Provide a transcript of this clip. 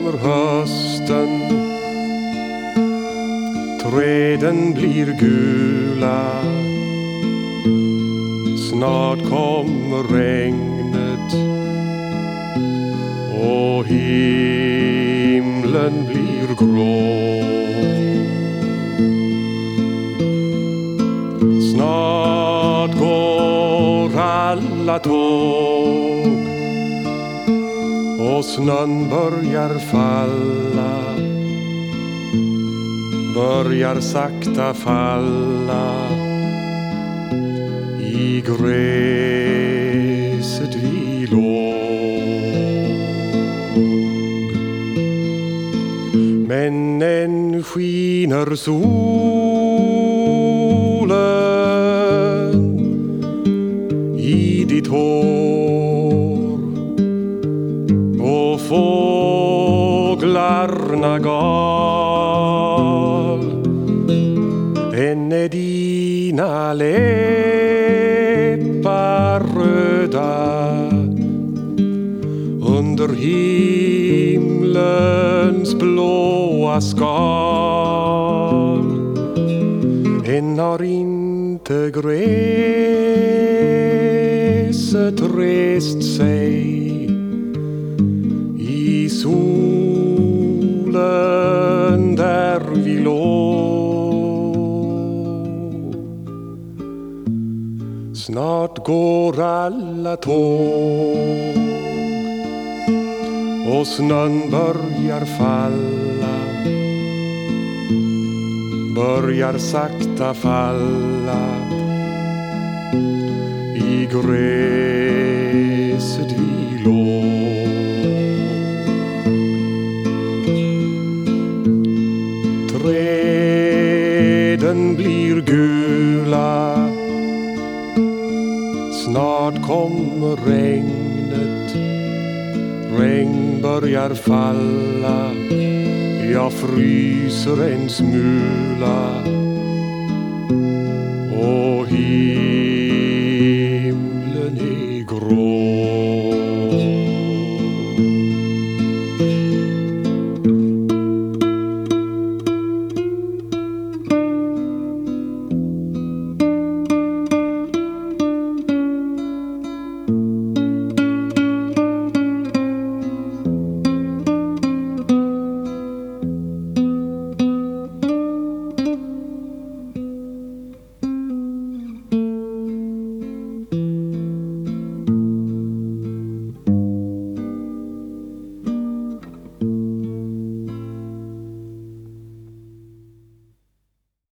kommer hösten, träden blir gula, snart kommer regnet och himlen blir grå. Snart går alla tåg och snön börjar falla, börjar sakta falla i gräset vi låg. Men än skiner solen i ditt hår och fåglarna gal. Än är dina läppar röda under himlens blåa skal. Än har inte gräset rest sig i solen där vi låg. Snart går alla tåg och snön börjar falla, börjar sakta falla i gräset vi låg. Träden blir gula, snart kommer regnet, regn börjar falla, jag fryser en smula och